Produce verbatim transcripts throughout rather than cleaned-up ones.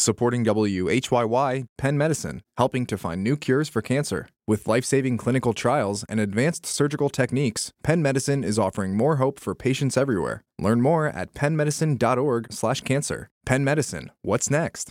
Supporting W H Y Y, Penn Medicine, helping to find new cures for cancer. With life-saving clinical trials and advanced surgical techniques, Penn Medicine is offering more hope for patients everywhere. Learn more at penn medicine dot org slash cancer. Penn Medicine, what's next?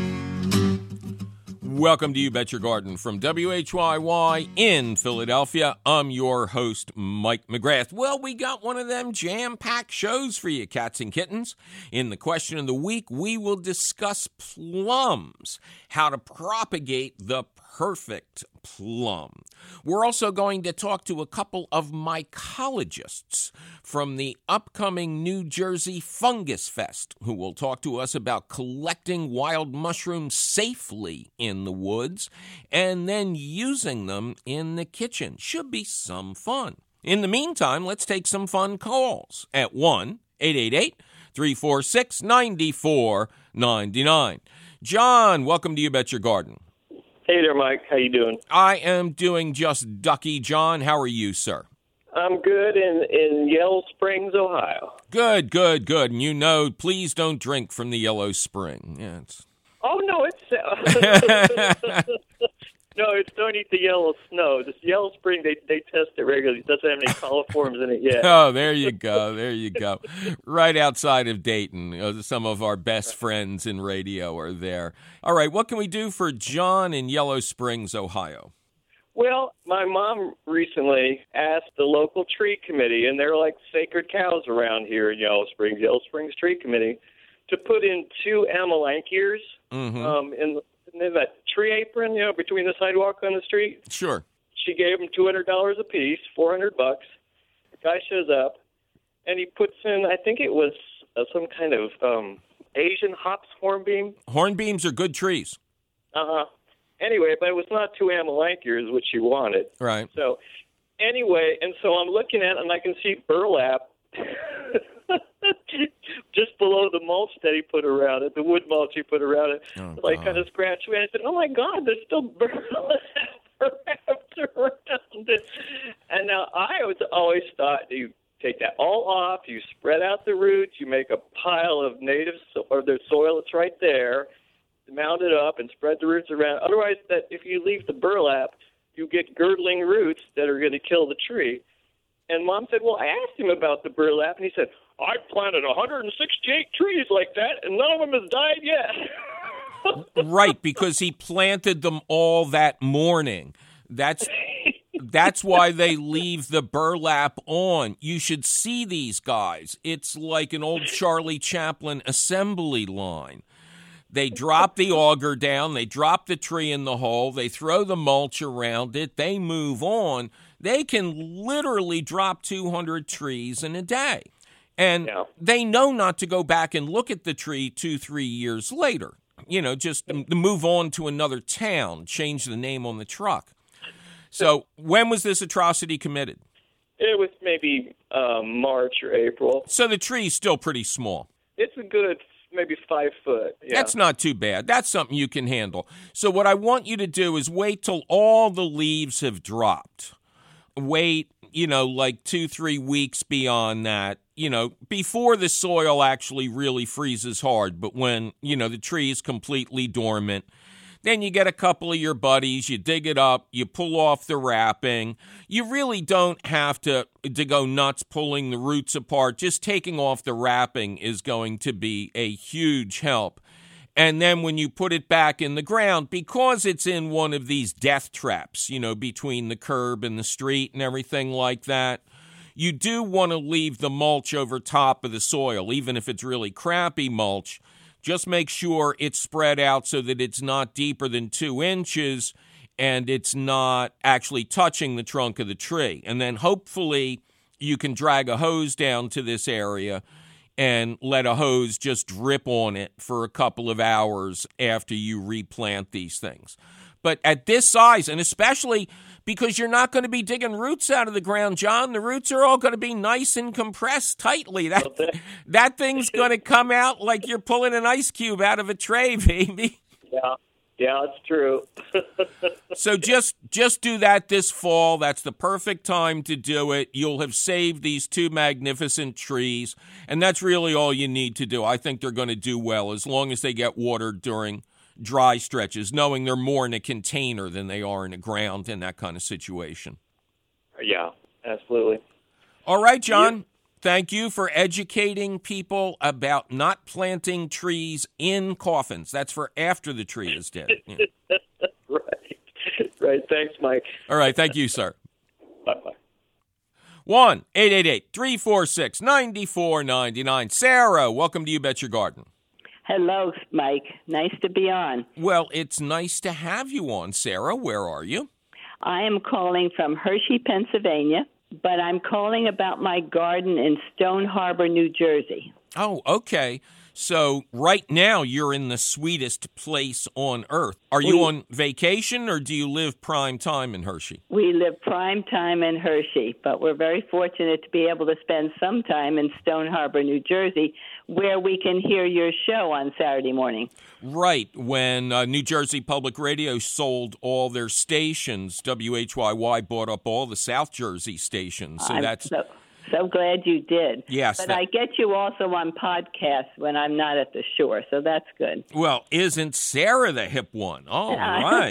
Welcome to You Bet Your Garden from W H Y Y in Philadelphia. I'm your host, Mike McGrath. Well, we got one of them jam-packed shows for you, cats and kittens. In the question of the week, we will discuss plums, how to propagate the perfect plum. We're also going to talk to a couple of mycologists from the upcoming New Jersey Fungus Fest, who will talk to us about collecting wild mushrooms safely in the woods and then using them in the kitchen. Should be some fun. In the meantime, let's take some fun calls at one eight eight eight, three four six, nine four nine nine. John, welcome to You Bet Your Garden. Hey there, Mike. How you doing? I am doing just ducky, John. How are you, sir? I'm good in, in Yellow Springs, Ohio. Good, good, good. And you know, please don't drink from the Yellow Spring. Yeah, it's... Oh, no, it's... No, it's don't eat the yellow snow. This Yellow Spring, they they test it regularly. It doesn't have any coliforms in it yet. Oh, there you go. There you go. Right outside of Dayton. Uh, some of our best friends in radio are there. All right, what can we do for John in Yellow Springs, Ohio? Well, my mom recently asked the local tree committee, and they're like sacred cows around here in Yellow Springs, Yellow Springs Tree Committee, to put in two amelanchiers Mm-hmm. um, in the And that tree apron, you know, between the sidewalk and the street. Sure. She gave him two hundred dollars a piece, four hundred bucks. The guy shows up, and he puts in, I think it was uh, some kind of um, Asian hops hornbeam. Hornbeams are good trees. Uh-huh. Anyway, but it was not two amelanchiers, which she wanted. Right. So, anyway, and so I'm looking at it, and I can see burlap just below the mulch that he put around it, the wood mulch he put around it. Oh, like God. kind of scratched me. I said, oh, my God, there's still burlap wrapped around it. And now I was always thought you take that all off, you spread out the roots, you make a pile of native so- or the soil that's right there, mount it up and spread the roots around. Otherwise, that if you leave the burlap, you get girdling roots that are going to kill the tree. And Mom said, well, I asked him about the burlap, and he said, I planted one hundred sixty-eight trees like that, and none of them has died yet. Right, because he planted them all that morning. That's that's why they leave the burlap on. You should see these guys. It's like an old Charlie Chaplin assembly line. They drop the auger down, they drop the tree in the hole, they throw the mulch around it, they move on. They can literally drop two hundred trees in a day. And Yeah. they know not to go back and look at the tree two, three years later. You know, just to move on to another town, change the name on the truck. So when was this atrocity committed? It was maybe um, March or April. So the tree's still pretty small. It's a good maybe five foot. Yeah. That's not too bad. That's something you can handle. So what I want you to do is wait till all the leaves have dropped. Wait, you know, like two, three weeks beyond that, you know, before the soil actually really freezes hard. But when, you know, the tree is completely dormant, then you get a couple of your buddies, you dig it up, you pull off the wrapping. You really don't have to, to go nuts pulling the roots apart. Just taking off the wrapping is going to be a huge help. And then when you put it back in the ground, because it's in one of these death traps, you know, between the curb and the street and everything like that, you do want to leave the mulch over top of the soil, even if it's really crappy mulch. Just make sure it's spread out so that it's not deeper than two inches and it's not actually touching the trunk of the tree. And then hopefully you can drag a hose down to this area and let a hose just drip on it for a couple of hours after you replant these things. But at this size, and especially because you're not going to be digging roots out of the ground, John, the roots are all going to be nice and compressed tightly. That that thing's going to come out like you're pulling an ice cube out of a tray, baby. Yeah. Yeah, it's true. So just just do that this fall. That's the perfect time to do it. You'll have saved these two magnificent trees, and that's really all you need to do. I think they're going to do well as long as they get watered during dry stretches, knowing they're more in a container than they are in the ground in that kind of situation. Yeah, absolutely. All right, John. Thank you for educating people about not planting trees in coffins. That's for after the tree is dead. Yeah. Right. Right. Thanks, Mike. All right. Thank you, sir. Bye-bye. one eight eight eight, three four six, nine four nine nine. Sarah, welcome to You Bet Your Garden. Hello, Mike. Nice to be on. Well, it's nice to have you on, Sarah. Where are you? I am calling from Hershey, Pennsylvania, but I'm calling about my garden in Stone Harbor, New Jersey. Oh, okay. So right now you're in the sweetest place on earth. Are you we, on vacation or do you live prime time in Hershey? We live prime time in Hershey, but we're very fortunate to be able to spend some time in Stone Harbor, New Jersey, where we can hear your show on Saturday morning. Right. When uh, New Jersey Public Radio sold all their stations, W H Y Y bought up all the South Jersey stations. So I'm that's... So- So glad you did. Yes. But that, I get you also on podcasts when I'm not at the shore, so that's good. Well, isn't Sarah the hip one? All right.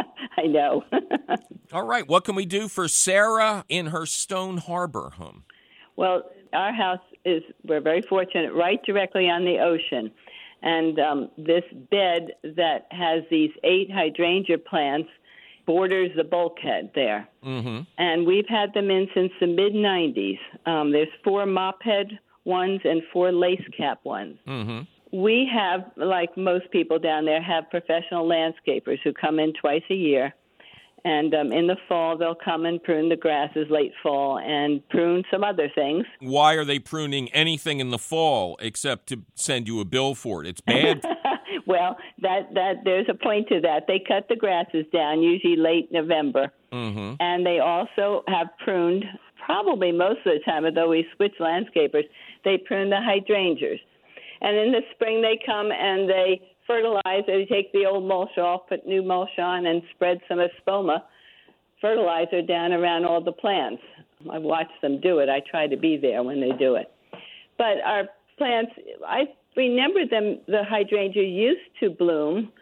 I know. All right. What can we do for Sarah in her Stone Harbor home? Well, our house is, we're very fortunate, right directly on the ocean. And um, this bed that has these eight hydrangea plants borders the bulkhead there. Mm-hmm. And we've had them in since the mid nineties. Um, there's four mop head ones and four lace cap ones. Mm-hmm. We have, like most people down there, have professional landscapers who come in twice a year. And um, in the fall, they'll come and prune the grasses late fall and prune some other things. Why are they pruning anything in the fall except to send you a bill for it? It's bad. Well, that, that there's a point to that. They cut the grasses down, usually late November. Mm-hmm. And they also have pruned, probably most of the time, although we switch landscapers, they prune the hydrangeas. And in the spring, they come and they fertilize. They take the old mulch off, put new mulch on, and spread some espoma fertilizer down around all the plants. I watch them do it. I try to be there when they do it. But our plants, I remember them, the hydrangea used to bloom,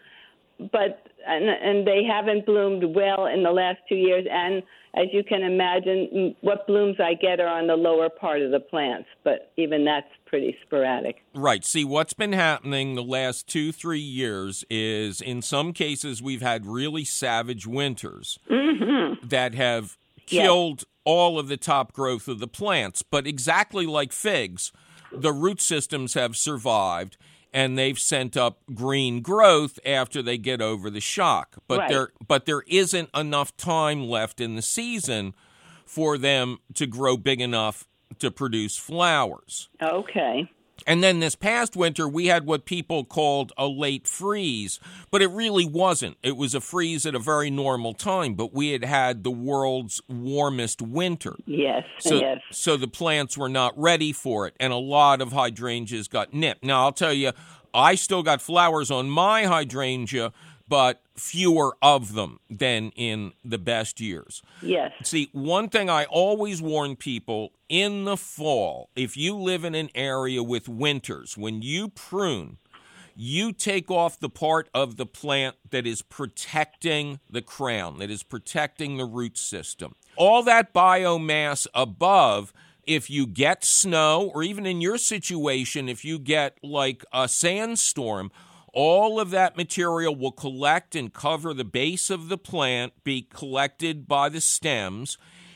but and, and they haven't bloomed well in the last two years. And as you can imagine, what blooms I get are on the lower part of the plants, but even that's pretty sporadic. Right. See, what's been happening the last two, three years is in some cases we've had really savage winters mm-hmm. that have killed yes. all of the top growth of the plants. But exactly like figs, the root systems have survived, and they've sent up green growth after they get over the shock. But right. there, but there isn't enough time left in the season for them to grow big enough to produce flowers. Okay. And then this past winter, we had what people called a late freeze, but it really wasn't. It was a freeze at a very normal time, but we had had the world's warmest winter. Yes, so, yes. So the plants were not ready for it, and a lot of hydrangeas got nipped. Now, I'll tell you, I still got flowers on my hydrangea, but fewer of them than in the best years. Yes. See, one thing I always warn people, in the fall, if you live in an area with winters, when you prune, you take off the part of the plant that is protecting the crown, that is protecting the root system. All that biomass above, if you get snow, or even in your situation, if you get like a sandstorm, all of that material will collect and cover the base of the plant, be collected by the stems,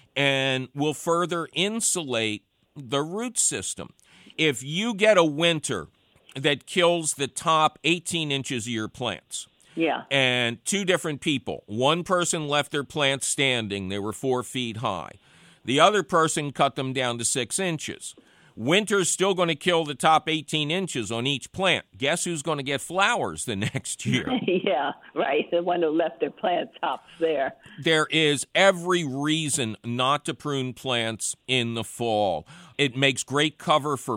and will further insulate the root system. If you get a winter that kills the top eighteen inches of your plants, yeah, and two different people, one person left their plants standing, they were four feet high. The other person cut them down to six inches. Winter's still going to kill the top eighteen inches on each plant. Guess who's going to get flowers the next year? Yeah, right. The one who left their plant tops there. There is every reason not to prune plants in the fall. It makes great cover for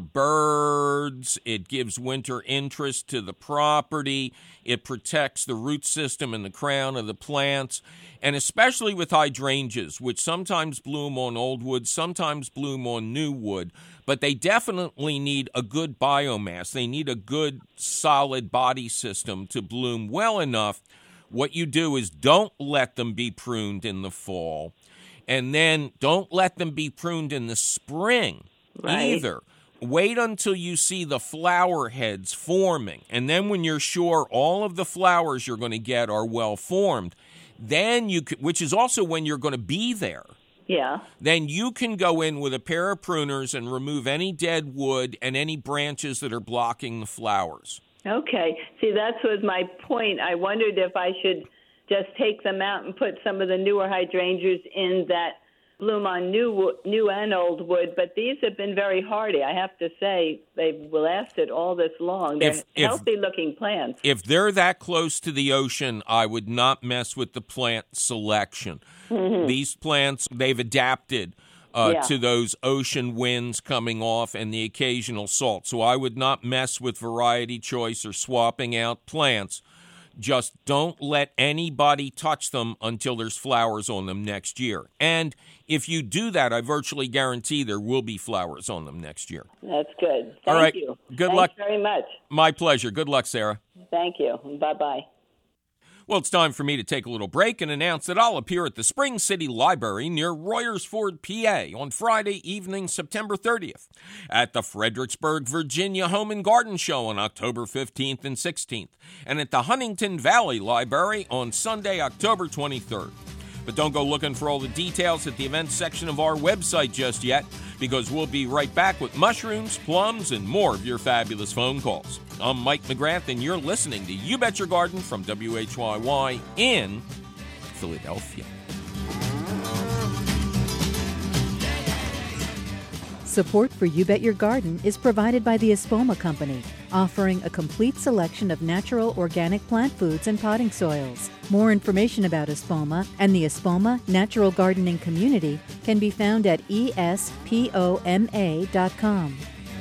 birds. It gives winter interest to the property. It protects the root system and the crown of the plants. And especially with hydrangeas, which sometimes bloom on old wood, sometimes bloom on new wood, but they definitely need a good biomass. They need a good, solid body system to bloom well enough. What you do is don't let them be pruned in the fall. And then don't let them be pruned in the spring right. either. Wait until you see the flower heads forming. And then when you're sure all of the flowers you're going to get are well formed, then you could, which is also when you're going to be there. Yeah. Then you can go in with a pair of pruners and remove any dead wood and any branches that are blocking the flowers. Okay. See, that was my point. I wondered if I should just take them out and put some of the newer hydrangeas in that bloom on new wo- new and old wood. But these have been very hardy. I have to say, they've lasted all this long. They're If- if- healthy-looking plants. If they're that close to the ocean, I would not mess with the plant selection. Mm-hmm. These plants, they've adapted uh, Yeah. to those ocean winds coming off and the occasional salt. So I would not mess with variety choice or swapping out plants. Just don't let anybody touch them until there's flowers on them next year. And if you do that, I virtually guarantee there will be flowers on them next year. That's good. Thank All right. you. Good Thanks luck. very much. My pleasure. Good luck, Sarah. Thank you. Bye-bye. Well, it's time for me to take a little break and announce that I'll appear at the Spring City Library near Royersford, P A on Friday evening, September thirtieth, at the Fredericksburg, Virginia Home and Garden Show on October fifteenth and sixteenth, and at the Huntington Valley Library on Sunday, October twenty-third. But don't go looking for all the details at the events section of our website just yet, because we'll be right back with mushrooms, plums, and more of your fabulous phone calls. I'm Mike McGrath, and you're listening to You Bet Your Garden from W H Y Y in Philadelphia. Support for You Bet Your Garden is provided by the Espoma Company, offering a complete selection of natural organic plant foods and potting soils. More information about Espoma and the Espoma Natural Gardening Community can be found at E S P O M A dot com.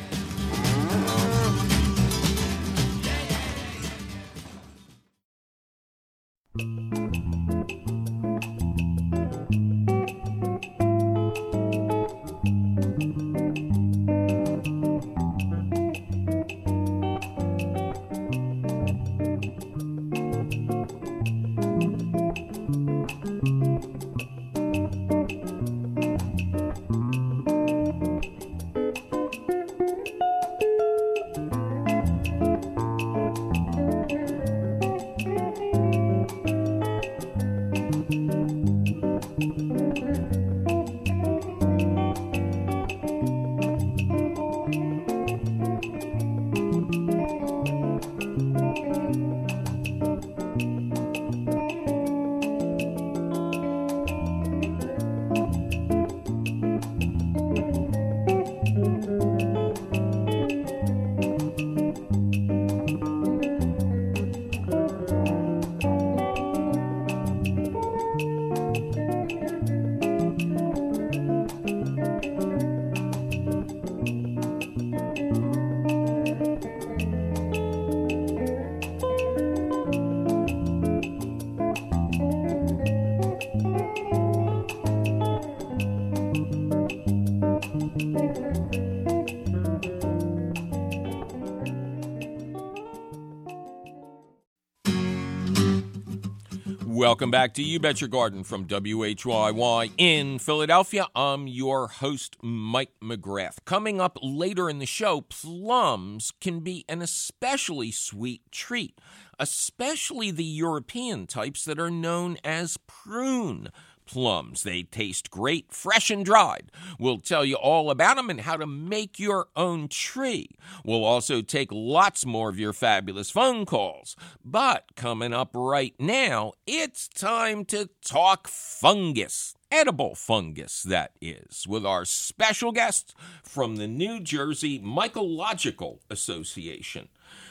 Welcome back to You Bet Your Garden from W H Y Y in Philadelphia. I'm your host, Mike McGrath. Coming up later in the show, plums can be an especially sweet treat, especially the European types that are known as prune plums. They taste great, fresh and dried. We'll tell you all about them and how to make your own tree. We'll also take lots more of your fabulous phone calls. But coming up right now, it's time to talk fungus. Edible fungus, that is, with our special guest from the New Jersey Mycological Association.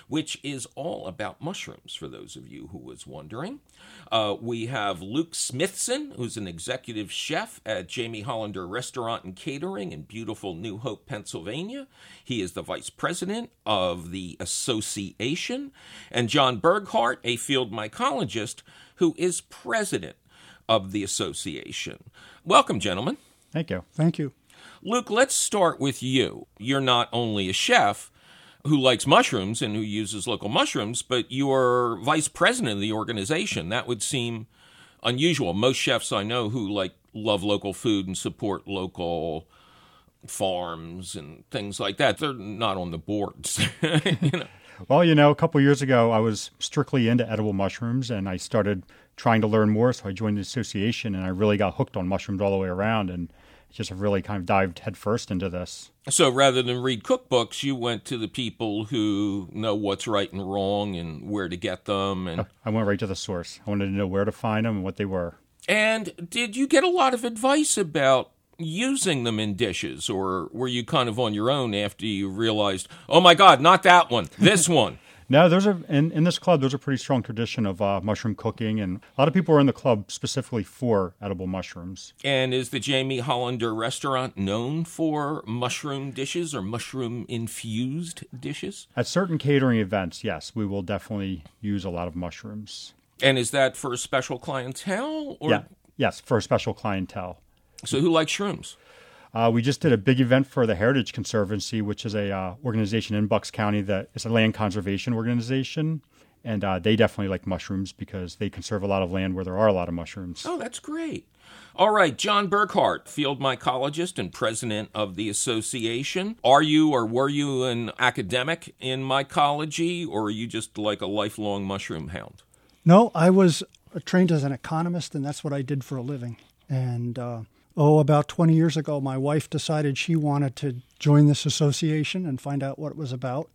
which is all about mushrooms, for those of you who was wondering. Uh, we have Luke Smithson, who's an executive chef at Jamie Hollander Restaurant and Catering in beautiful New Hope, Pennsylvania. He is the vice president of the association. And John Berghart, a field mycologist, who is president of the association. Welcome, gentlemen. Thank you. Thank you. Luke, let's start with you. You're not only a chef who likes mushrooms and who uses local mushrooms, but you're vice president of the organization. That would seem unusual. Most chefs I know who like love local food and support local farms and things like that, they're not on the boards. you know. Well, you know, a couple of years ago, I was strictly into edible mushrooms, and I started trying to learn more, so I joined the association, and I really got hooked on mushrooms all the way around, and just have really kind of dived headfirst into this. So rather than read cookbooks, you went to the people who know what's right and wrong and where to get them. And I went right to the source. I wanted to know where to find them and what they were. And did you get a lot of advice about using them in dishes, or were you kind of on your own after you realized, oh my God, not that one, this one? No, there's a in, in this club, there's a pretty strong tradition of uh, mushroom cooking, and a lot of people are in the club specifically for edible mushrooms. And is the Jamie Hollander restaurant known for mushroom dishes or mushroom-infused dishes? At certain catering events, yes, we will definitely use a lot of mushrooms. And is that for a special clientele? Or? Yeah, yes, for a special clientele. So who likes shrooms? Uh, we just did a big event for the Heritage Conservancy, which is a uh, organization in Bucks County that is a land conservation organization. And uh, they definitely like mushrooms because they conserve a lot of land where there are a lot of mushrooms. Oh, that's great. All right, John Berghart, field mycologist and president of the association. Are you or were you an academic in mycology, or are you just like a lifelong mushroom hound? No, I was trained as an economist, and that's what I did for a living. And uh, oh, about twenty years ago, my wife decided she wanted to join this association and find out what it was about.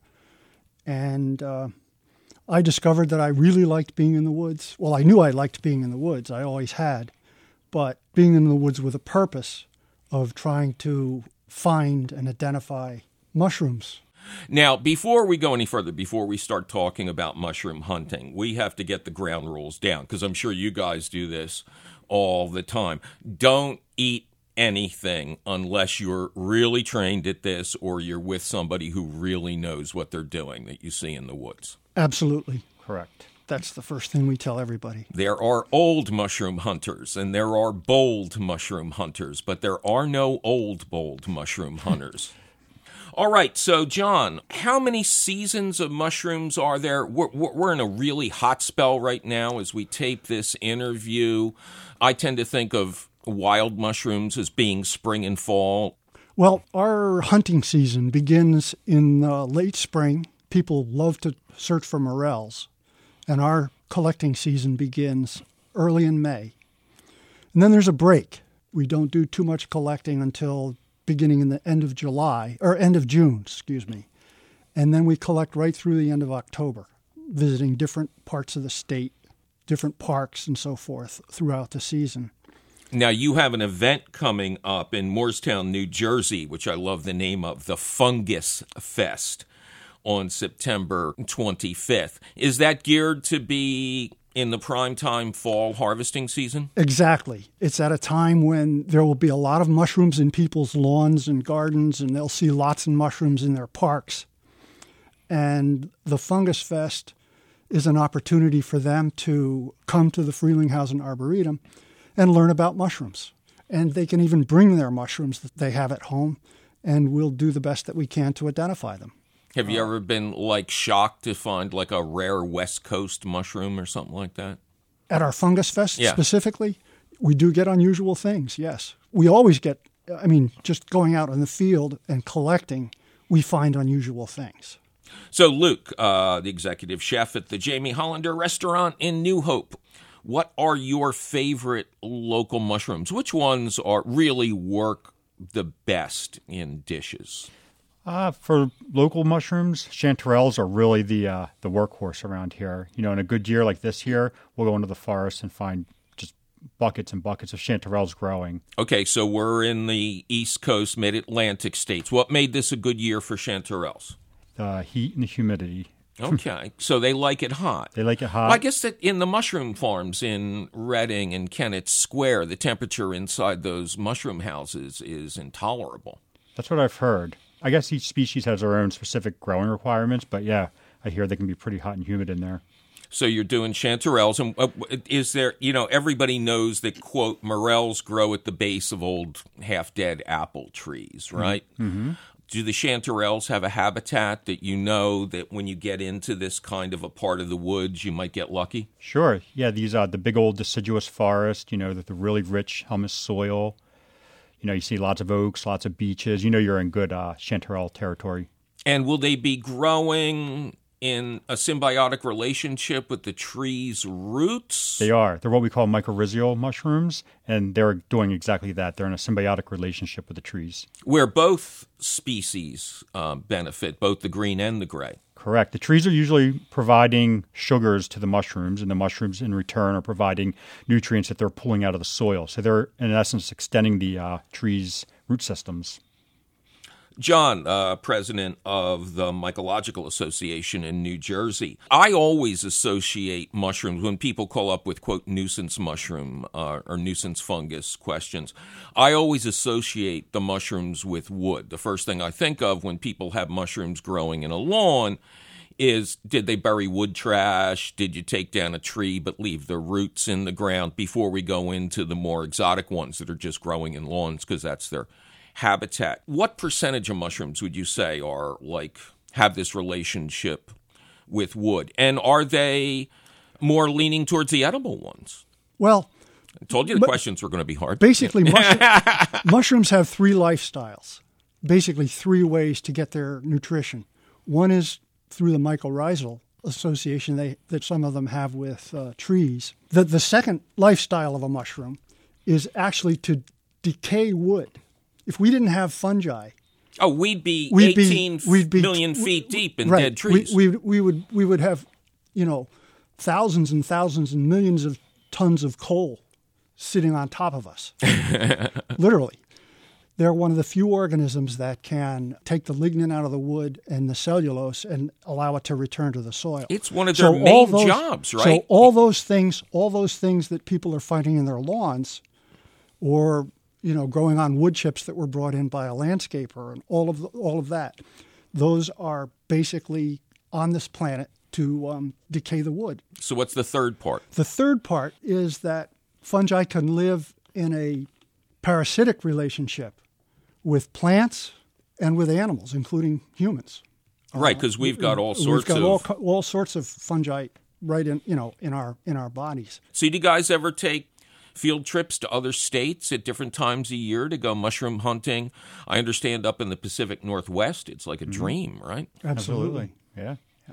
And uh, I discovered that I really liked being in the woods. Well, I knew I liked being in the woods. I always had. But being in the woods with a purpose of trying to find and identify mushrooms. Now, before we go any further, before we start talking about mushroom hunting, we have to get the ground rules down, because I'm sure you guys do this all the time. Don't eat anything unless you're really trained at this or you're with somebody who really knows what they're doing that you see in the woods. Absolutely. Correct. That's the first thing we tell everybody. There are old mushroom hunters and there are bold mushroom hunters, but there are no old, bold mushroom hunters. All right, so John, how many seasons of mushrooms are there? We're, we're in a really hot spell right now as we tape this interview. I tend to think of wild mushrooms as being spring and fall. Well, our hunting season begins in uh, late spring. People love to search for morels, and our collecting season begins early in May. And then there's a break. We don't do too much collecting until beginning in the end of July, or end of June, excuse me. And then we collect right through the end of October, visiting different parts of the state, different parks and so forth throughout the season. Now, you have an event coming up in Moorestown, New Jersey, which I love the name of, the Fungus Fest, on September twenty-fifth. Is that geared to be in the primetime fall harvesting season? Exactly. It's at a time when there will be a lot of mushrooms in people's lawns and gardens, and they'll see lots of mushrooms in their parks. And the Fungus Fest is an opportunity for them to come to the Frelinghuysen Arboretum and learn about mushrooms. And they can even bring their mushrooms that they have at home, and we'll do the best that we can to identify them. Have you ever been, like, shocked to find, like, a rare West Coast mushroom or something like that? At our Fungus Fest yeah. specifically, we do get unusual things, yes. We always get, I mean, just going out in the field and collecting, we find unusual things. So, Luke, uh, the executive chef at the Jamie Hollander Restaurant in New Hope, what are your favorite local mushrooms? Which ones are really work the best in dishes? Uh, for local mushrooms, chanterelles are really the uh, the workhorse around here. You know, in a good year like this year, we'll go into the forest and find just buckets and buckets of chanterelles growing. Okay, so we're in the East Coast, Mid-Atlantic states. What made this a good year for chanterelles? The heat and the humidity. Okay, so they like it hot. They like it hot. Well, I guess that in the mushroom farms in Reading and Kennett Square, the temperature inside those mushroom houses is intolerable. That's what I've heard. I guess each species has their own specific growing requirements, but yeah, I hear they can be pretty hot and humid in there. So you're doing chanterelles, and uh, is there, you know, everybody knows that, quote, morels grow at the base of old half-dead apple trees, right? Mm-hmm. Do the chanterelles have a habitat that you know that when you get into this kind of a part of the woods, you might get lucky? Sure. Yeah, these are the big old deciduous forest, you know, the, the really rich humus soil. You know, you see lots of oaks, lots of beeches. You know you're in good uh, chanterelle territory. And will they be growing in a symbiotic relationship with the tree's roots? They are. They're what we call mycorrhizal mushrooms, and they're doing exactly that. They're in a symbiotic relationship with the trees. Where both species uh, benefit, both the green and the gray. Correct. The trees are usually providing sugars to the mushrooms, and the mushrooms in return are providing nutrients that they're pulling out of the soil. So they're, in essence, extending the uh, trees' root systems. John, uh, president of the Mycological Association in New Jersey. I always associate mushrooms when people call up with, quote, nuisance mushroom uh, or nuisance fungus questions. I always associate the mushrooms with wood. The first thing I think of when people have mushrooms growing in a lawn is, did they bury wood trash? Did you take down a tree but leave the roots in the ground before we go into the more exotic ones that are just growing in lawns because that's their habitat? What percentage of mushrooms would you say are like have this relationship with wood? And are they more leaning towards the edible ones? Well, I told you the questions were going to be hard. Basically, mushroom, mushrooms have three lifestyles, basically three ways to get their nutrition. One is through the mycorrhizal association they, that some of them have with uh, trees. The, the second lifestyle of a mushroom is actually to decay wood. If we didn't have fungi, oh, we'd be we'd eighteen be, we'd be, million feet deep in right, dead trees. We, we, we would we would have, you know, thousands and thousands and millions of tons of coal sitting on top of us. Literally. They're one of the few organisms that can take the lignin out of the wood and the cellulose and allow it to return to the soil. It's one of their so main those, jobs, right? So all those things, all those things that people are finding in their lawns, or you know, growing on wood chips that were brought in by a landscaper, and all of the, all of that, those are basically on this planet to um, decay the wood. So what's the third part? The third part is that fungi can live in a parasitic relationship with plants and with animals, including humans. Right, because we've got all sorts we've got of all, all sorts of fungi right in you know in our in our bodies. So do you guys ever take field trips to other states at different times a year to go mushroom hunting? I understand up in the Pacific Northwest, it's like a mm-hmm. dream, right? Absolutely. Yeah.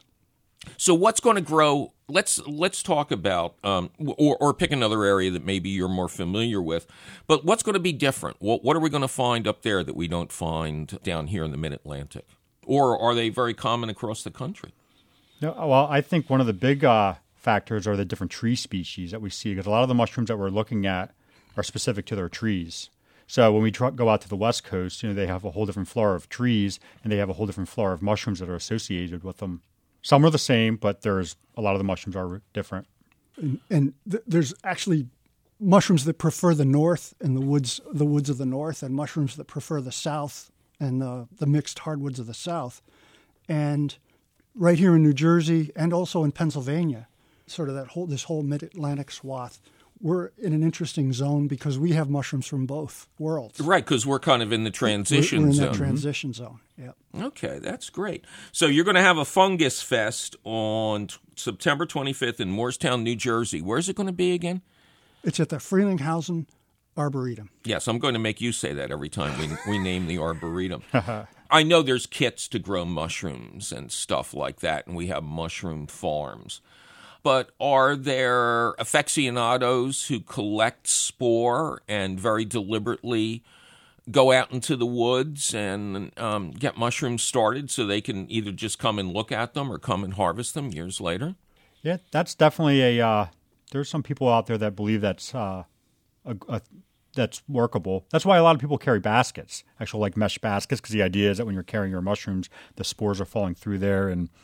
So what's going to grow? Let's let's talk about, um, or or pick another area that maybe you're more familiar with. But what's going to be different? What what are we going to find up there that we don't find down here in the Mid-Atlantic? Or are they very common across the country? No, well, I think one of the big uh, factors are the different tree species that we see, because a lot of the mushrooms that we're looking at are specific to their trees. So when we tr- go out to the West Coast, you know, they have a whole different flora of trees, and they have a whole different flora of mushrooms that are associated with them. Some are the same, but there's a lot of the mushrooms are different. And, and th- there's actually mushrooms that prefer the north and the woods, the woods of the north, and mushrooms that prefer the south and the, the mixed hardwoods of the south. And right here in New Jersey and also in Pennsylvania, sort of that whole this whole mid-Atlantic swath, we're in an interesting zone because we have mushrooms from both worlds. Right, because we're kind of in the transition we're, we're in zone. that transition zone, yeah. Okay, that's great. So you're going to have a fungus fest on t- September twenty-fifth in Moorestown, New Jersey. Where's it going to be again? It's at the Frelinghuysen Arboretum. Yes, I'm going to make you say that every time we, we name the Arboretum. I know there's kits to grow mushrooms and stuff like that, and we have mushroom farms. But are there aficionados who collect spore and very deliberately go out into the woods and um, get mushrooms started so they can either just come and look at them or come and harvest them years later? Yeah, that's definitely a uh, – there's some people out there that believe that's uh, a, a, that's workable. That's why a lot of people carry baskets, actual like mesh baskets, because the idea is that when you're carrying your mushrooms, the spores are falling through there and –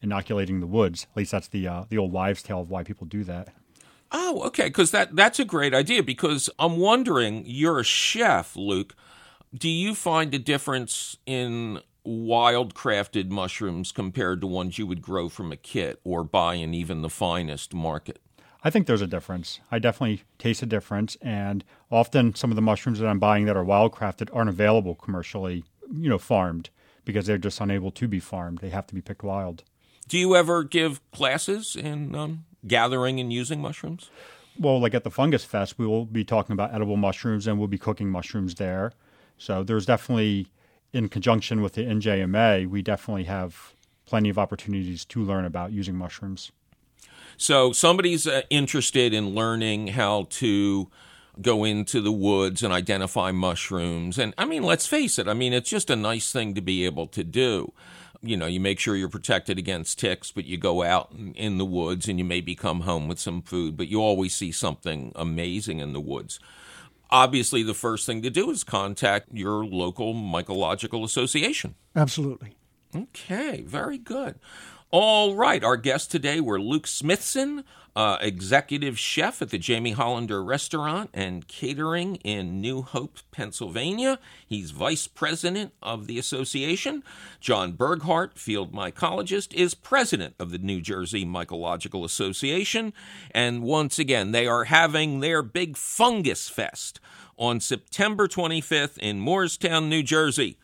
inoculating the woods. At least that's the uh, the old wives' tale of why people do that. Oh, okay, because that, that's a great idea, because I'm wondering, you're a chef, Luke. Do you find a difference in wild-crafted mushrooms compared to ones you would grow from a kit or buy in even the finest market? I think there's a difference. I definitely taste a difference, and often some of the mushrooms that I'm buying that are wild-crafted aren't available commercially, you know, farmed, because they're just unable to be farmed. They have to be picked wild. Do you ever give classes in um, gathering and using mushrooms? Well, like at the Fungus Fest, we will be talking about edible mushrooms, and we'll be cooking mushrooms there. So there's definitely, in conjunction with the N J M A, we definitely have plenty of opportunities to learn about using mushrooms. So somebody's uh, interested in learning how to go into the woods and identify mushrooms. And I mean, let's face it, I mean, it's just a nice thing to be able to do. You know, you make sure you're protected against ticks, but you go out in, in the woods and you maybe come home with some food, but you always see something amazing in the woods. Obviously, the first thing to do is contact your local mycological association. Absolutely. Okay, very good. All right, our guests today were Luke Smithson, uh, executive chef at the Jamie Hollander Restaurant and Catering in New Hope, Pennsylvania. He's vice president of the association. John Berghardt, field mycologist, is president of the New Jersey Mycological Association. And once again, they are having their big Fungus Fest on September twenty-fifth in Moorestown, New Jersey.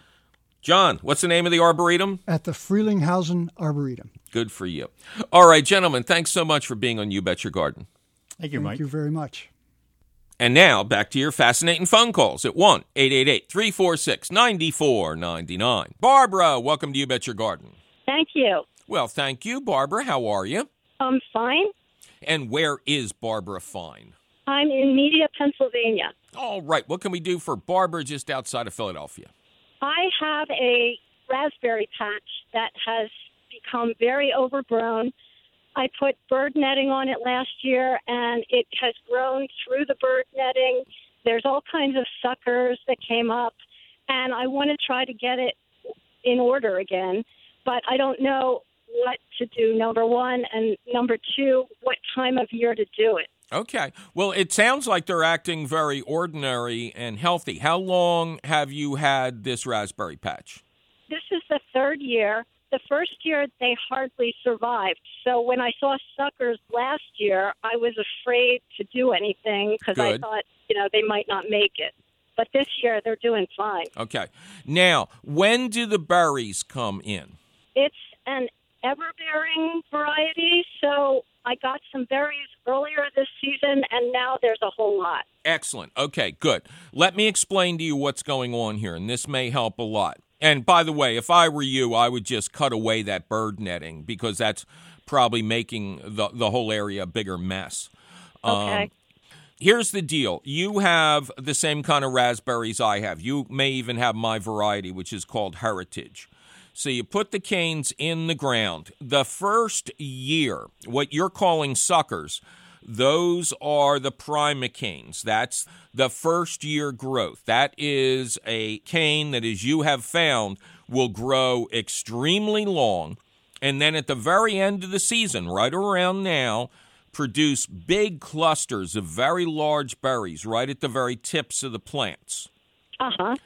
John, what's the name of the Arboretum? At the Frelinghausen Arboretum. Good for you. All right, gentlemen, thanks so much for being on You Bet Your Garden. Thank you, Mike. Thank you very much. And now, back to your fascinating phone calls at one eight eight eight, three four six, nine four nine nine. Barbara, welcome to You Bet Your Garden. Thank you. Well, thank you, Barbara. How are you? I'm fine. And where is Barbara Fine? I'm in Media, Pennsylvania. All right, what can we do for Barbara just outside of Philadelphia? I have a raspberry patch that has become very overgrown. I put bird netting on it last year, and it has grown through the bird netting. There's all kinds of suckers that came up, and I want to try to get it in order again, but I don't know what to do, number one, and number two, what time of year to do it. Okay. Well, it sounds like they're acting very ordinary and healthy. How long have you had this raspberry patch? This is the third year. The first year, they hardly survived. So when I saw suckers last year, I was afraid to do anything because I thought, you know, they might not make it. But this year, they're doing fine. Okay. Now, when do the berries come in? It's an ever-bearing variety, so I got some berries earlier this season, and now there's a whole lot. Excellent. Okay, good. Let me explain to you what's going on here, and this may help a lot. And by the way, if I were you, I would just cut away that bird netting because that's probably making the, the whole area a bigger mess. Okay. Um, here's the deal. You have the same kind of raspberries I have. You may even have my variety, which is called Heritage. So you put the canes in the ground. The first year, what you're calling suckers, those are the primocanes. That's the first year growth. That is a cane that, as you have found, will grow extremely long. And then at the very end of the season, right around now, produce big clusters of very large berries right at the very tips of the plants. Uh-huh.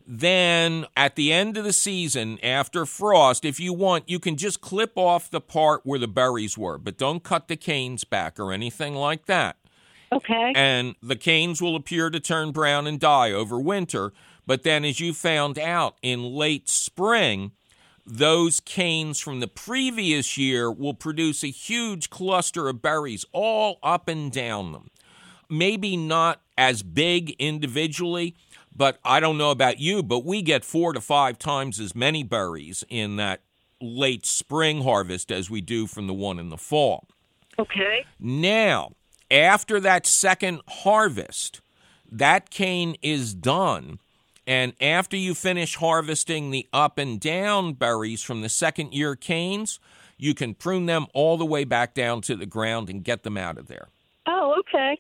Then at the end of the season, after frost, if you want, you can just clip off the part where the berries were, but don't cut the canes back or anything like that. Okay. And the canes will appear to turn brown and die over winter, but then as you found out in late spring, those canes from the previous year will produce a huge cluster of berries all up and down them. Maybe not as big individually, but I don't know about you, but we get four to five times as many berries in that late spring harvest as we do from the one in the fall. Okay. Now, after that second harvest, that cane is done, and after you finish harvesting the up and down berries from the second year canes, you can prune them all the way back down to the ground and get them out of there. Oh, okay.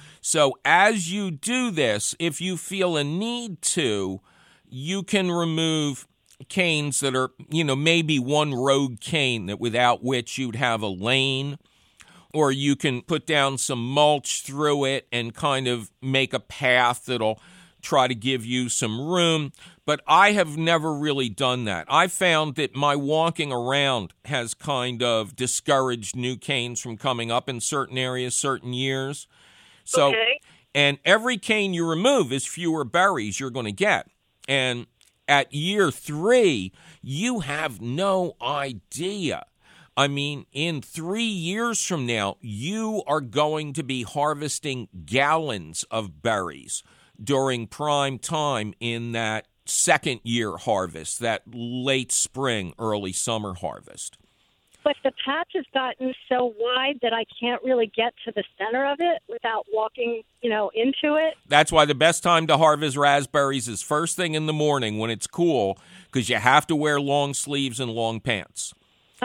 So as you do this, if you feel a need to, you can remove canes that are, you know, maybe one rogue cane that without which you'd have a lane, or you can put down some mulch through it and kind of make a path that'll try to give you some room. But I have never really done that. I found that my walking around has kind of discouraged new canes from coming up in certain areas, certain years. So, okay. And every cane you remove is fewer berries you're going to get. And at year three, you have no idea. I mean, in three years from now, you are going to be harvesting gallons of berries during prime time in that second year harvest, that late spring, early summer harvest. But the patch has gotten so wide that I can't really get to the center of it without walking, you know, into it. That's why the best time to harvest raspberries is first thing in the morning when it's cool, because you have to wear long sleeves and long pants.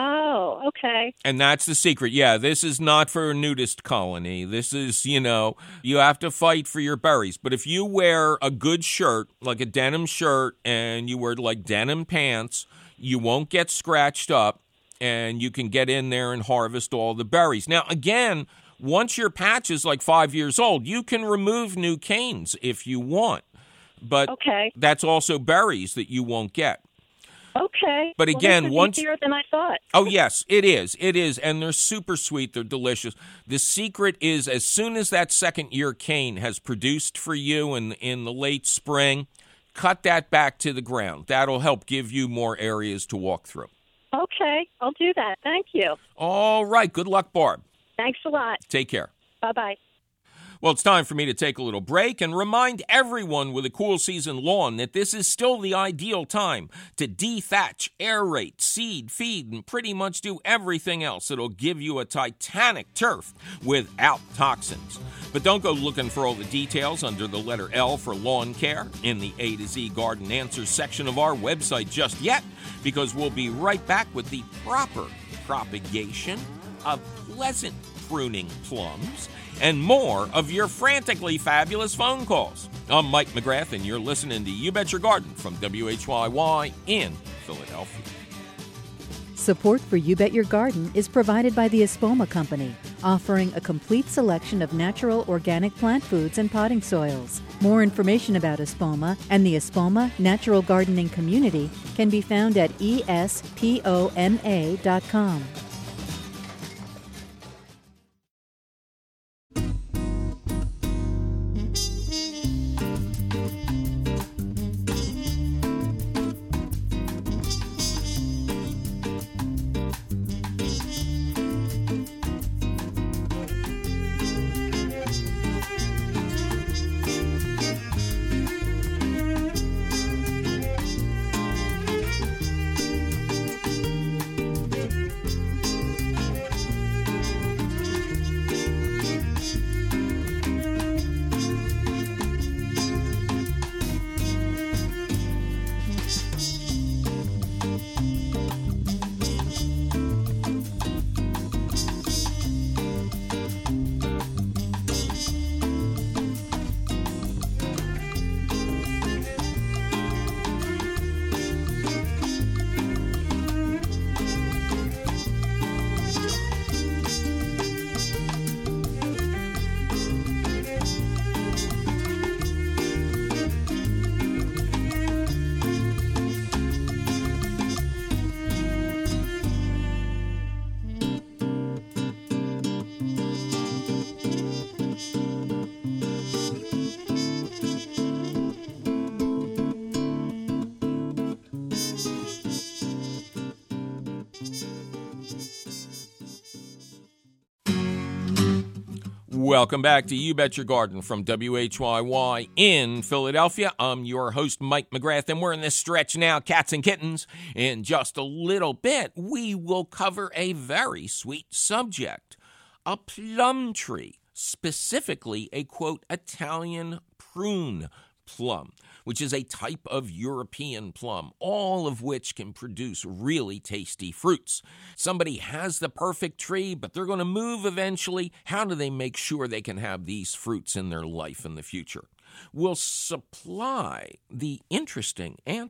Oh, okay. And that's the secret. Yeah, this is not for a nudist colony. This is, you know, you have to fight for your berries. But if you wear a good shirt, like a denim shirt, and you wear like denim pants, you won't get scratched up, and you can get in there and harvest all the berries. Now, again, once your patch is like five years old, you can remove new canes if you want. But okay. That's also berries that you won't get. Okay. But again, well, this is once easier than I thought. Oh yes, it is. It is, and they're super sweet. They're delicious. The secret is, as soon as that second year cane has produced for you in in the late spring, cut that back to the ground. That'll help give you more areas to walk through. Okay, I'll do that. Thank you. All right. Good luck, Barb. Thanks a lot. Take care. Bye-bye. Well, it's time for me to take a little break and remind everyone with a cool season lawn that this is still the ideal time to dethatch, aerate, seed, feed, and pretty much do everything else that'll give you a titanic turf without toxins. But don't go looking for all the details under the letter L for lawn care in the A to Z Garden Answers section of our website just yet, because we'll be right back with the proper propagation of pleasant pruning plums and more of your frantically fabulous phone calls. I'm Mike McGrath, and you're listening to You Bet Your Garden from W H Y Y in Philadelphia. Support for You Bet Your Garden is provided by the Espoma Company, offering a complete selection of natural organic plant foods and potting soils. More information about Espoma and the Espoma Natural Gardening Community can be found at E S P O M A dot com. Welcome back to You Bet Your Garden from W H Y Y in Philadelphia. I'm your host, Mike McGrath, and we're in this stretch now, cats and kittens. In just a little bit, we will cover a very sweet subject, a plum tree, specifically a, quote, Italian prune plum, which is a type of European plum, all of which can produce really tasty fruits. Somebody has the perfect tree, but they're going to move eventually. How do they make sure they can have these fruits in their life in the future? We'll supply the interesting answer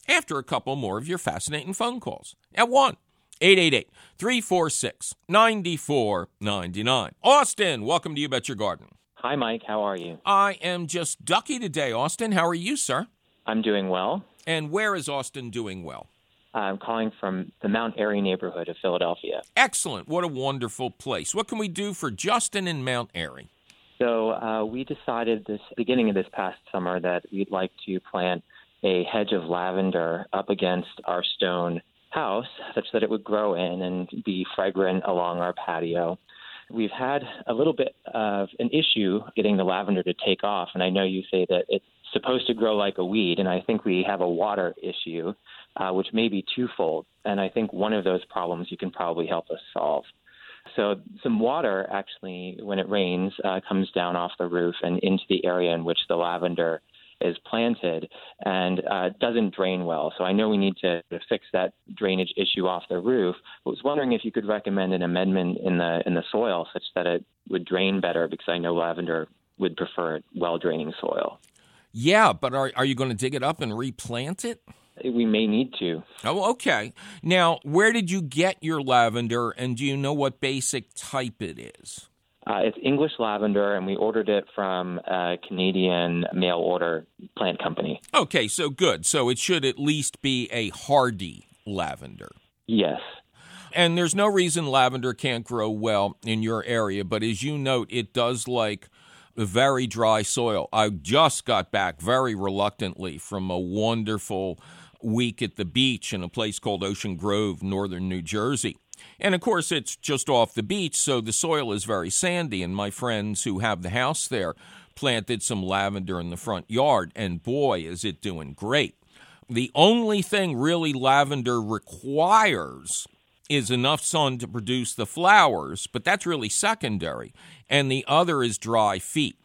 after a couple more of your fascinating phone calls at one eight eight eight, three four six, nine four nine nine. Austin, welcome to You Bet Your Garden. Hi, Mike. How are you? I am just ducky today, Austin. How are you, sir? I'm doing well. And where is Austin doing well? I'm calling from the Mount Airy neighborhood of Philadelphia. Excellent. What a wonderful place. What can we do for Justin in Mount Airy? So uh, we decided this beginning of this past summer that we'd like to plant a hedge of lavender up against our stone house such that it would grow in and be fragrant along our patio. We've had a little bit of an issue getting the lavender to take off, and I know you say that it's supposed to grow like a weed, and I think we have a water issue, uh, which may be twofold, and I think one of those problems you can probably help us solve. So some water, actually, when it rains, uh, comes down off the roof and into the area in which the lavender is planted and uh, doesn't drain well. So I know we need to, to fix that drainage issue off the roof. I was wondering if you could recommend an amendment in the in the soil such that it would drain better, because I know lavender would prefer well-draining soil. Yeah, but are are you going to dig it up and replant it? We may need to. Oh, okay. Now, where did you get your lavender, and do you know what basic type it is? Uh, it's English lavender, and we ordered it from a Canadian mail order plant company. Okay, so good. So it should at least be a hardy lavender. Yes. And there's no reason lavender can't grow well in your area, but as you note, it does like very dry soil. I just got back very reluctantly from a wonderful week at the beach in a place called Ocean Grove, northern New Jersey. And, of course, it's just off the beach, so the soil is very sandy. And my friends who have the house there planted some lavender in the front yard, and, boy, is it doing great. The only thing really lavender requires is enough sun to produce the flowers, but that's really secondary. And the other is dry feet.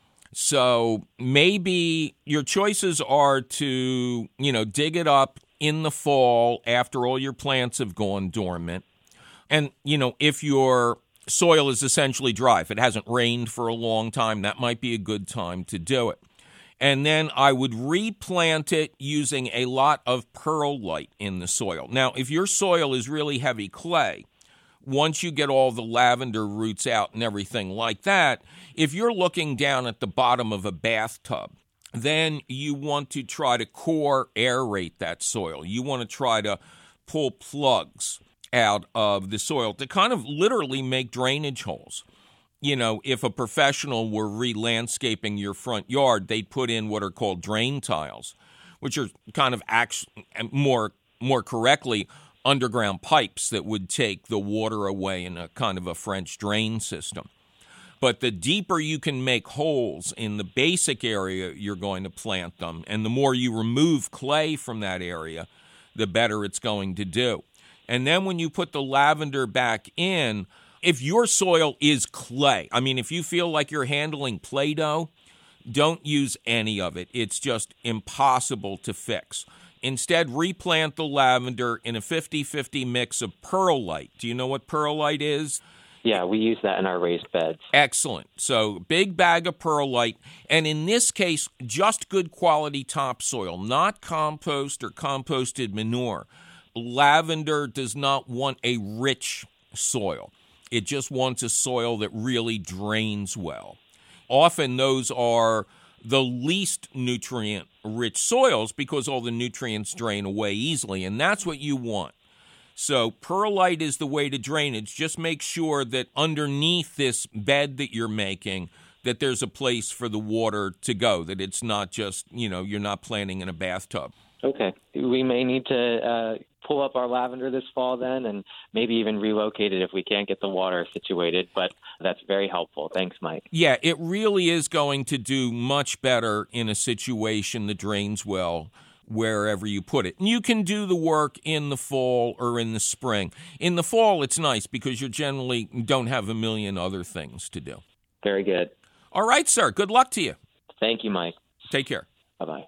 So maybe your choices are to, you know, dig it up in the fall after all your plants have gone dormant. And, you know, if your soil is essentially dry, if it hasn't rained for a long time, that might be a good time to do it. And then I would replant it using a lot of perlite in the soil. Now, if your soil is really heavy clay, once you get all the lavender roots out and everything like that, if you're looking down at the bottom of a bathtub, then you want to try to core aerate that soil. You want to try to pull plugs out of the soil to kind of literally make drainage holes. You know, if a professional were re-landscaping your front yard, they'd put in what are called drain tiles, which are kind of actually more more correctly underground pipes that would take the water away in a kind of a French drain system. But the deeper you can make holes in the basic area you're going to plant them, and the more you remove clay from that area, the better it's going to do. And then when you put the lavender back in, if your soil is clay, I mean, if you feel like you're handling Play-Doh, don't use any of it. It's just impossible to fix. Instead, replant the lavender in a fifty-fifty mix of perlite. Do you know what perlite is? Yeah, we use that in our raised beds. Excellent. So big bag of perlite, and in this case, just good quality topsoil, not compost or composted manure. Lavender does not want a rich soil. It just wants a soil that really drains well. Often those are the least nutrient-rich soils because all the nutrients drain away easily, and that's what you want. So perlite is the way to drainage. Just make sure that underneath this bed that you're making, that there's a place for the water to go, that it's not just, you know, you're not planting in a bathtub. Okay. We may need to uh, pull up our lavender this fall then, and maybe even relocate it if we can't get the water situated, but that's very helpful. Thanks, Mike. Yeah, it really is going to do much better in a situation that drains well wherever you put it. And you can do the work in the fall or in the spring. In the fall, it's nice because you generally don't have a million other things to do. Very good. All right, sir. Good luck to you. Thank you, Mike. Take care. Bye-bye.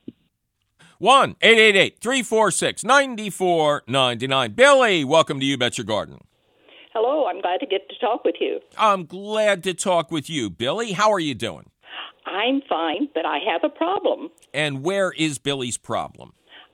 one eight eight eight, three four six, nine four nine nine. Billy, welcome to You Bet Your Garden. Hello, I'm glad to get to talk with you. I'm glad to talk with you. Billy, how are you doing? I'm fine, but I have a problem. And where is Billy's problem?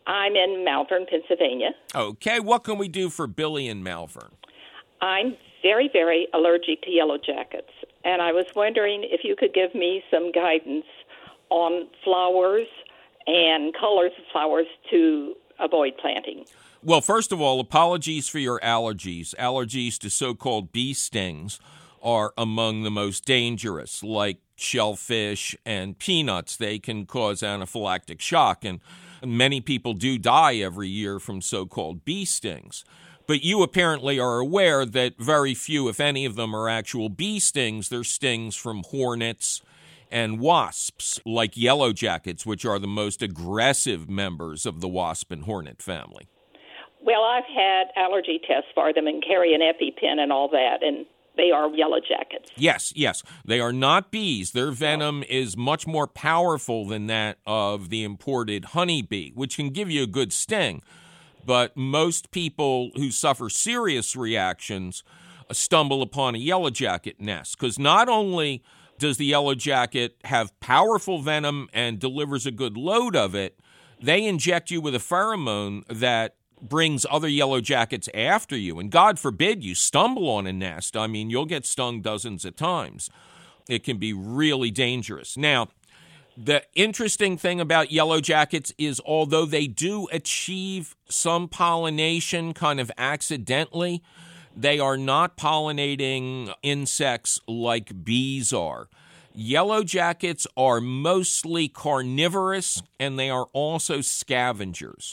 I'm in Malvern, Pennsylvania. Okay, what can we do for Billy in Malvern? I'm very, very allergic to yellow jackets, and I was wondering if you could give me some guidance on flowers and colors of flowers to avoid planting. Well, first of all, apologies for your allergies. Allergies to so-called bee stings are among the most dangerous, like shellfish and peanuts. They can cause anaphylactic shock, and many people do die every year from so-called bee stings. But you apparently are aware that very few, if any of them, are actual bee stings. They're stings from hornets and wasps, like yellow jackets, which are the most aggressive members of the wasp and hornet family. Well, I've had allergy tests for them and carry an EpiPen and all that, and they are yellow jackets. Yes, yes. They are not bees. Their venom is much more powerful than that of the imported honeybee, which can give you a good sting. But most people who suffer serious reactions stumble upon a yellow jacket nest, because not only does the yellow jacket have powerful venom and delivers a good load of it, they inject you with a pheromone that brings other yellow jackets after you. And God forbid you stumble on a nest. I mean, you'll get stung dozens of times. It can be really dangerous. Now, the interesting thing about yellow jackets is although they do achieve some pollination kind of accidentally, they are not pollinating insects like bees are. Yellow jackets are mostly carnivorous, and they are also scavengers.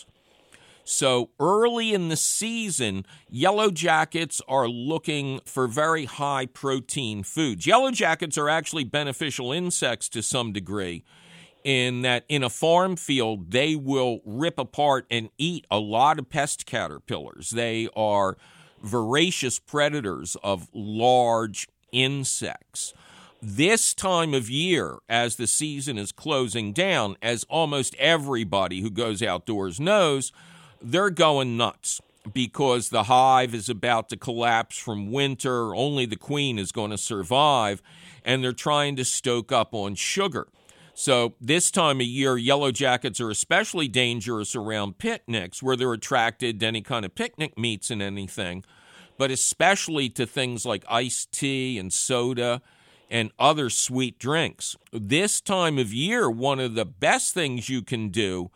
So early in the season, yellow jackets are looking for very high protein foods. Yellow jackets are actually beneficial insects to some degree, in that in a farm field, they will rip apart and eat a lot of pest caterpillars. They are voracious predators of large insects. This time of year, as the season is closing down, as almost everybody who goes outdoors knows, they're going nuts because the hive is about to collapse from winter. Only the queen is going to survive, and they're trying to stoke up on sugar. So this time of year, yellow jackets are especially dangerous around picnics where they're attracted to any kind of picnic meats and anything, but especially to things like iced tea and soda and other sweet drinks. This time of year, one of the best things you can do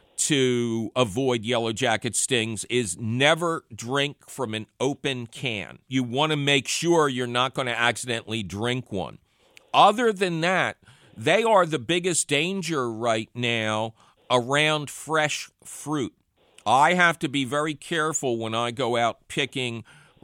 to avoid yellow jacket stings is never drink from an open can. You want to make sure you're not going to accidentally drink one. Other than that, they are the biggest danger right now around fresh fruit. I have to be very careful when I go out picking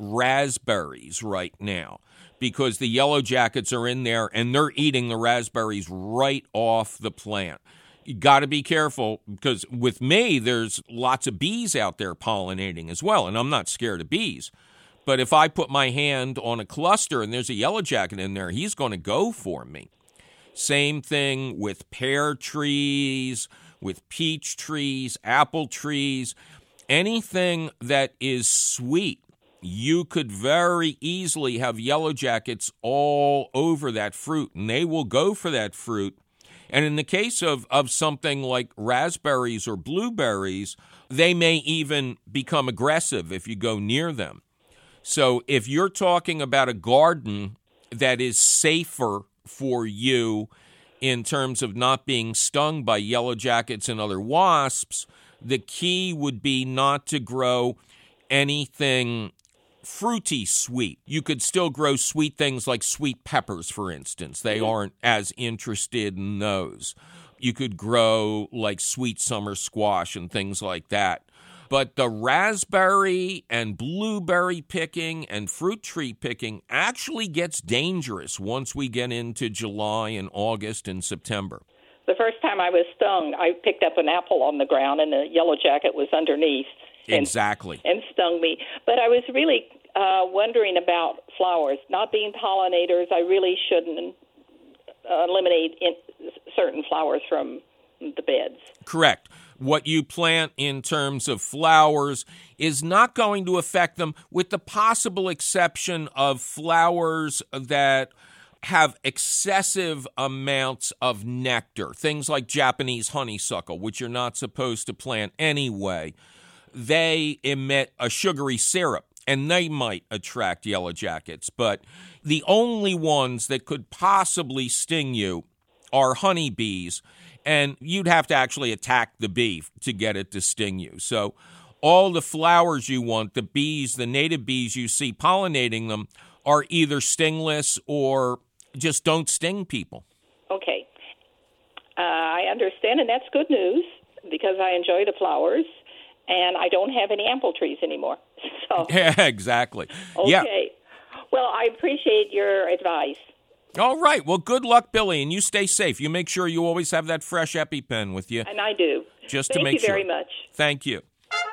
raspberries right now because the yellow jackets are in there and they're eating the raspberries right off the plant. You got to be careful because with me, there's lots of bees out there pollinating as well, and I'm not scared of bees. But if I put my hand on a cluster and there's a yellow jacket in there, he's going to go for me. Same thing with pear trees, with peach trees, apple trees, anything that is sweet. You could very easily have yellow jackets all over that fruit, and they will go for that fruit. And in the case of, of something like raspberries or blueberries, they may even become aggressive if you go near them. So if you're talking about a garden that is safer for you in terms of not being stung by yellow jackets and other wasps, the key would be not to grow anything fruity sweet. You could still grow sweet things like sweet peppers, for instance. They aren't as interested in those. You could grow like sweet summer squash and things like that. But the raspberry and blueberry picking and fruit tree picking actually gets dangerous once we get into July and August and September. The first time I was stung, I picked up an apple on the ground and the yellow jacket was underneath. And, exactly. And stung me. But I was really uh, wondering about flowers. Not being pollinators, I really shouldn't uh, eliminate in certain flowers from the beds. Correct. What you plant in terms of flowers is not going to affect them, with the possible exception of flowers that have excessive amounts of nectar, things like Japanese honeysuckle, which you're not supposed to plant anyway, they emit a sugary syrup, and they might attract yellow jackets. But the only ones that could possibly sting you are honeybees, and you'd have to actually attack the bee to get it to sting you. So all the flowers you want, the bees, the native bees you see pollinating them, are either stingless or just don't sting people. Okay. Uh, I understand, and that's good news because I enjoy the flowers, and I don't have any apple trees anymore. So yeah, exactly. Okay. Yeah. Well, I appreciate your advice. All right. Well, good luck, Billy, and you stay safe. You make sure you always have that fresh EpiPen with you. And I do. Just Thank to make you sure. very much. Thank you.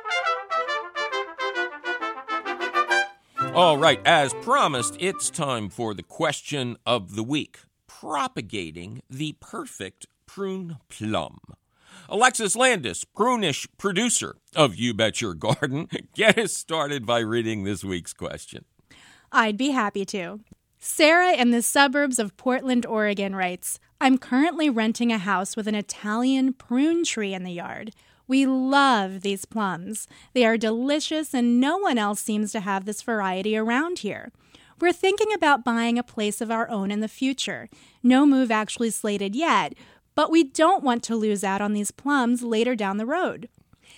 All right, as promised, it's time for the question of the week, propagating the perfect prune plum. Alexis Landis, prunish producer of You Bet Your Garden, get us started by reading this week's question. I'd be happy to. Sarah in the suburbs of Portland, Oregon writes, I'm currently renting a house with an Italian prune tree in the yard. We love these plums. They are delicious, and no one else seems to have this variety around here. We're thinking about buying a place of our own in the future. No move actually slated yet, but we don't want to lose out on these plums later down the road.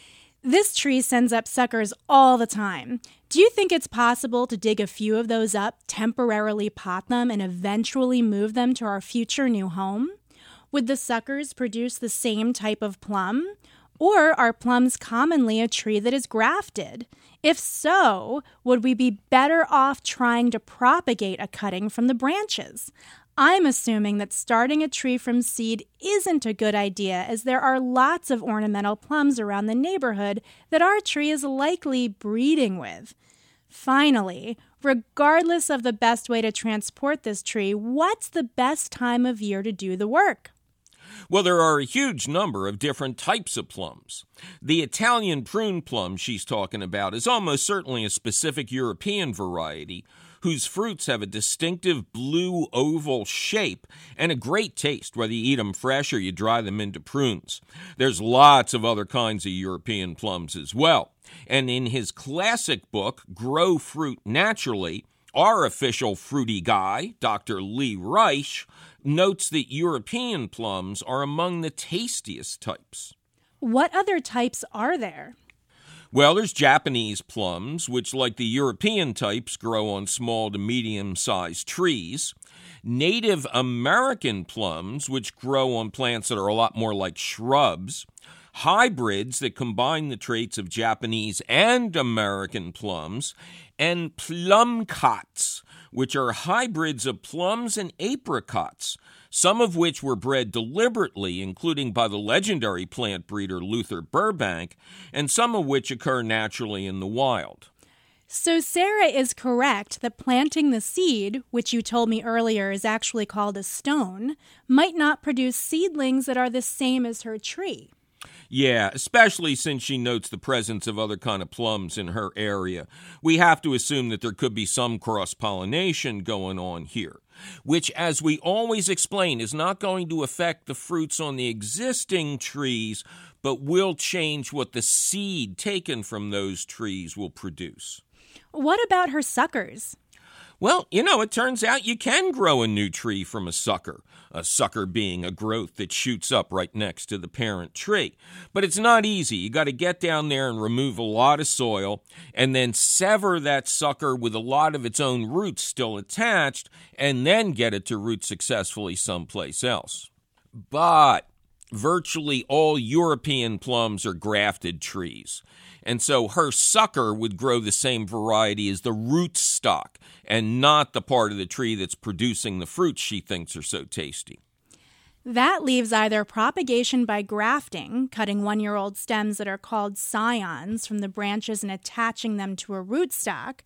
This tree sends up suckers all the time. Do you think it's possible to dig a few of those up, temporarily pot them, and eventually move them to our future new home? Would the suckers produce the same type of plum? Or are plums commonly a tree that is grafted? If so, would we be better off trying to propagate a cutting from the branches? I'm assuming that starting a tree from seed isn't a good idea, as there are lots of ornamental plums around the neighborhood that our tree is likely breeding with. Finally, regardless of the best way to transport this tree, what's the best time of year to do the work? Well, there are a huge number of different types of plums. The Italian prune plum she's talking about is almost certainly a specific European variety whose fruits have a distinctive blue oval shape and a great taste, whether you eat them fresh or you dry them into prunes. There's lots of other kinds of European plums as well. And in his classic book, Grow Fruit Naturally, our official fruity guy, Doctor Lee Reich, notes that European plums are among the tastiest types. What other types are there? Well, there's Japanese plums, which, like the European types, grow on small to medium-sized trees. Native American plums, which grow on plants that are a lot more like shrubs. Hybrids that combine the traits of Japanese and American plums. And plumcots, which are hybrids of plums and apricots, some of which were bred deliberately, including by the legendary plant breeder Luther Burbank, and some of which occur naturally in the wild. So Sarah is correct that planting the seed, which you told me earlier is actually called a stone, might not produce seedlings that are the same as her tree. Yeah, especially since she notes the presence of other kind of plums in her area. We have to assume that there could be some cross-pollination going on here, which, as we always explain, is not going to affect the fruits on the existing trees, but will change what the seed taken from those trees will produce. What about her suckers? Well, you know, it turns out you can grow a new tree from a sucker, a sucker being a growth that shoots up right next to the parent tree. But it's not easy. You got to get down there and remove a lot of soil and then sever that sucker with a lot of its own roots still attached and then get it to root successfully someplace else. But virtually all European plums are grafted trees. And so her sucker would grow the same variety as the rootstock and not the part of the tree that's producing the fruits she thinks are so tasty. That leaves either propagation by grafting, cutting one-year-old stems that are called scions from the branches and attaching them to a rootstock,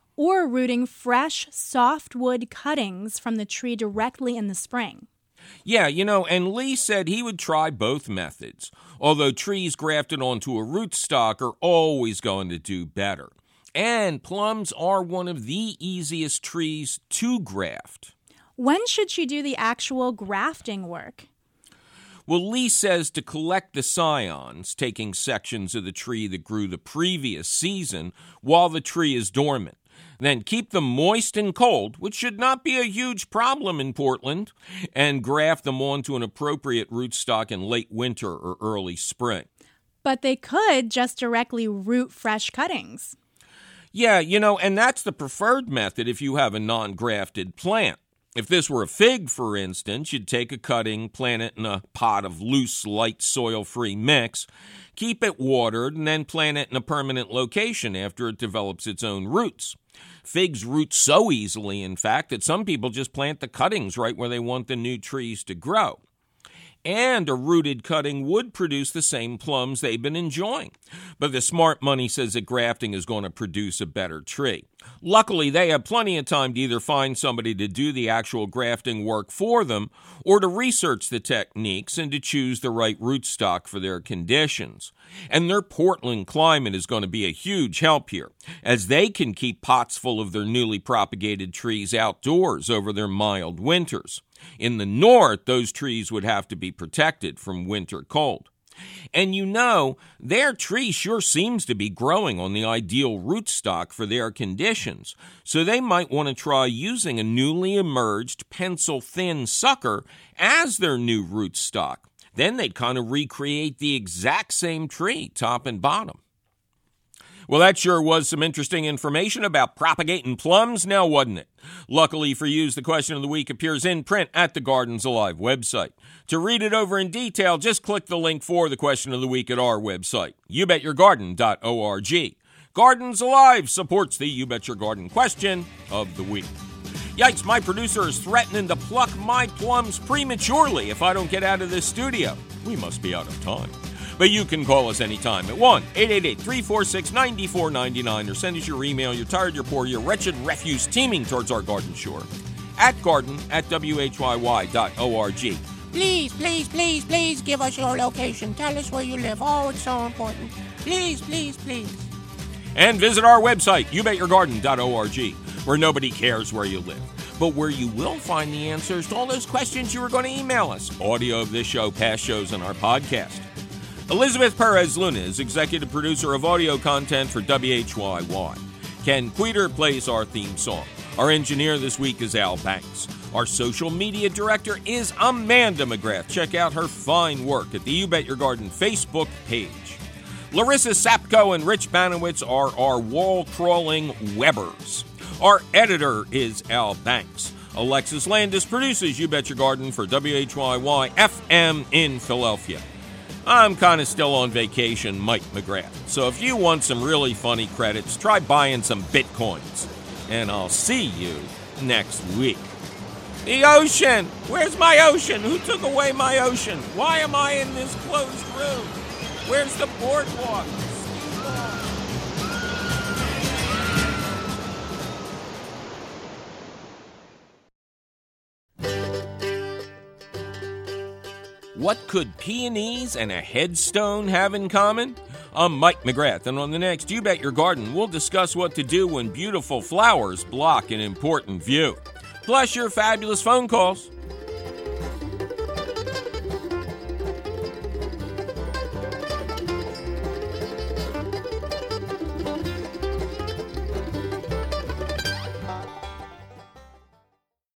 or rooting fresh, softwood cuttings from the tree directly in the spring. Yeah, you know, and Lee said he would try both methods, although trees grafted onto a rootstock are always going to do better. And plums are one of the easiest trees to graft. When should she do the actual grafting work? Well, Lee says to collect the scions, taking sections of the tree that grew the previous season while the tree is dormant. Then keep them moist and cold, which should not be a huge problem in Portland, and graft them onto an appropriate rootstock in late winter or early spring. But they could just directly root fresh cuttings. Yeah, you know, and that's the preferred method if you have a non-grafted plant. If this were a fig, for instance, you'd take a cutting, plant it in a pot of loose, light, soil-free mix, keep it watered, and then plant it in a permanent location after it develops its own roots. Figs root so easily, in fact, that some people just plant the cuttings right where they want the new trees to grow. And a rooted cutting would produce the same plums they've been enjoying. But the smart money says that grafting is going to produce a better tree. Luckily, they have plenty of time to either find somebody to do the actual grafting work for them or to research the techniques and to choose the right rootstock for their conditions. And their Portland climate is going to be a huge help here, as they can keep pots full of their newly propagated trees outdoors over their mild winters. In the north, those trees would have to be protected from winter cold. And you know, their tree sure seems to be growing on the ideal rootstock for their conditions, so they might want to try using a newly emerged pencil-thin sucker as their new rootstock. Then they'd kind of recreate the exact same tree, top and bottom. Well, that sure was some interesting information about propagating plums, now wasn't it? Luckily for you, the question of the week appears in print at the Gardens Alive website. To read it over in detail, just click the link for the question of the week at our website, you bet your garden dot org. Gardens Alive supports the You Bet Your Garden question of the week. Yikes, my producer is threatening to pluck my plums prematurely if I don't get out of this studio. We must be out of time. But you can call us anytime at one eight eight eight, three four six, nine four nine nine or send us your email, you're tired, you're poor, your wretched refuse teeming towards our garden shore at garden at W H Y Y dot org. Please, please, please, please give us your location. Tell us where you live. Oh, it's so important. Please, please, please. And visit our website, you bet your garden dot org, where nobody cares where you live, but where you will find the answers to all those questions you were going to email us. Audio of this show, past shows, and our podcast. Elizabeth Perez Luna is executive producer of audio content for W H Y Y. Ken Queter plays our theme song. Our engineer this week is Al Banks. Our social media director is Amanda McGrath. Check out her fine work at the You Bet Your Garden Facebook page. Larissa Sapko and Rich Banowitz are our wall-crawling Webbers. Our editor is Al Banks. Alexis Landis produces You Bet Your Garden for W H Y Y F M in Philadelphia. I'm kind of still on vacation, Mike McGrath. So if you want some really funny credits, try buying some Bitcoins. And I'll see you next week. The ocean! Where's my ocean? Who took away my ocean? Why am I in this closed room? Where's the boardwalk? What could peonies and a headstone have in common? I'm Mike McGrath, and on the next You Bet Your Garden, we'll discuss what to do when beautiful flowers block an important view. Plus your fabulous phone calls.